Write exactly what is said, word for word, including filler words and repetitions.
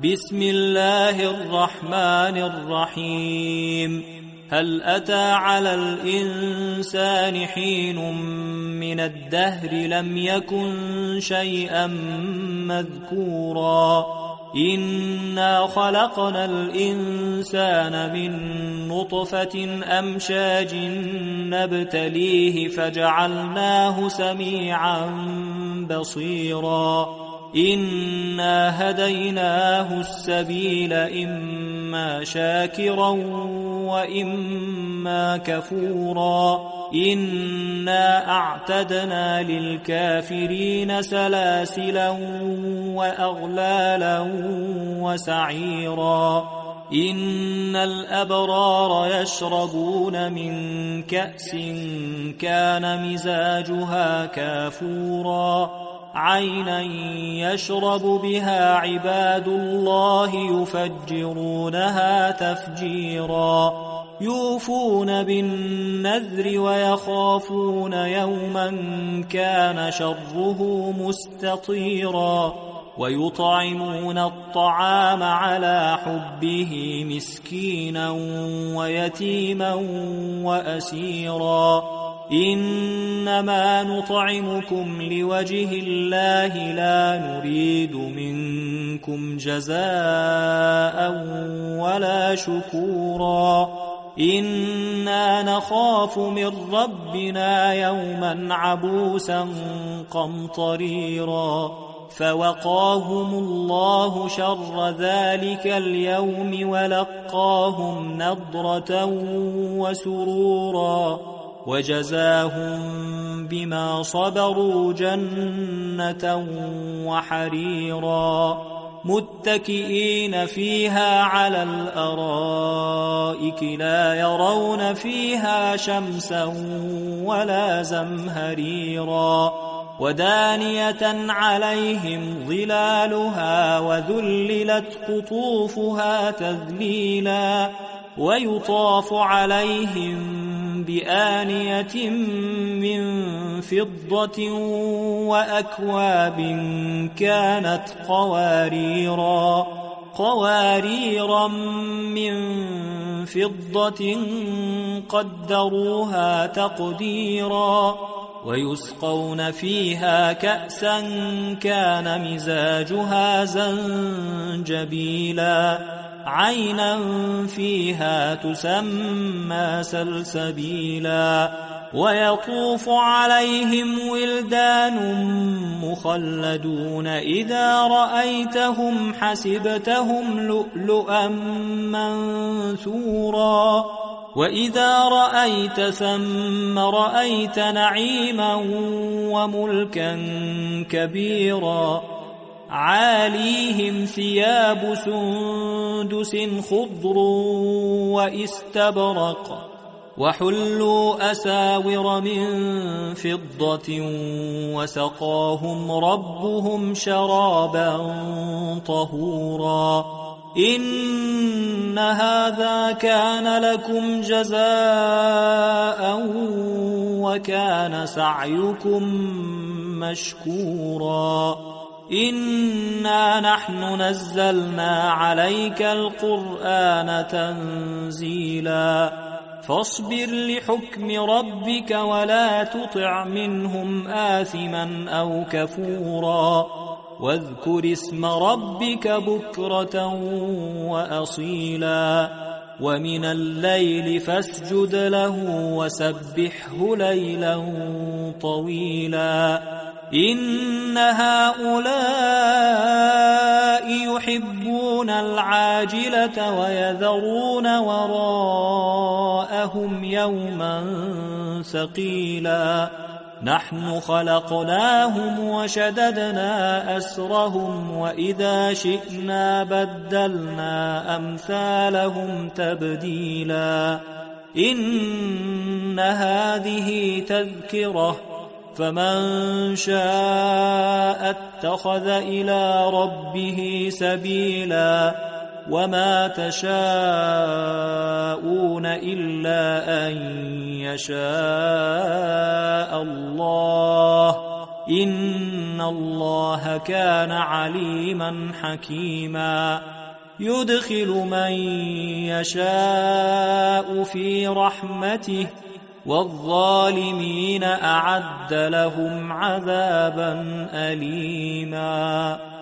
بسم الله الرحمن الرحيم. هل أتى على الإنسان حين من الدهر لم يكن شيئا مذكورا إنا خلقنا الإنسان من نطفة أمشاج نبتليه فجعلناه سميعا بصيرا إنا هديناه السبيل إما شاكرا وإما كفورا إنا أعتدنا للكافرين سلاسلا وأغلالا وسعيرا إن الأبرار يشربون من كأس كان مزاجها كافورا عينا يشرب بها عباد الله يفجرونها تفجيرا يوفون بالنذر ويخافون يوما كان شره مستطيرا ويطعمون الطعام على حبه مسكينا ويتيما وأسيرا إنما نطعمكم لوجه الله لا نريد منكم جزاء ولا شكورا إنا نخاف من ربنا يوما عبوسا قمطريرا فوقاهم الله شر ذلك اليوم ولقاهم نضرة وسرورا وجزاهم بما صبروا جنة وحريرا متكئين فيها على الأرائك لا يرون فيها شمسا ولا زمهريرا ودانية عليهم ظلالها وذللت قطوفها تذليلا ويطاف عليهم بآنية من فضة وأكواب كانت قواريرا قواريرا من فضة قدروها تقديرا ويسقون فيها كأسا كان مزاجها زنجبيلا عينا فيها تسمى سلسبيلا ويطوف عليهم ولدان مخلدون إذا رأيتهم حسبتهم لؤلؤا منثورا وإذا رأيت ثم رأيت نعيما وملكا كبيرا عاليهم ثياب سندس خضر واستبرق وحلوا أساور من فضة وسقاهم ربهم شرابا طهورا إن هذا كان لكم جزاء وكان سعيكم مشكورا إنا نحن نزلنا عليك القرآن تنزيلا فاصبر لحكم ربك ولا تطع منهم آثما أو كفورا واذكر اسم ربك بكرة وأصيلا ومن الليل فاسجد له وسبحه ليلا طويلا إن هؤلاء يحبون العاجلة ويذرون وراءهم يوما ثقيلا نحن خلقناهم وشددنا أسرهم وإذا شئنا بدلنا أمثالهم تبديلا إن هذه تذكرة فمن شاء اتخذ إلى ربه سبيلا وما تشاءون إلا أن يشاء الله إن الله كان عليما حكيما يدخل من يشاء في رحمته والظالمين أعد لهم عذابا أليما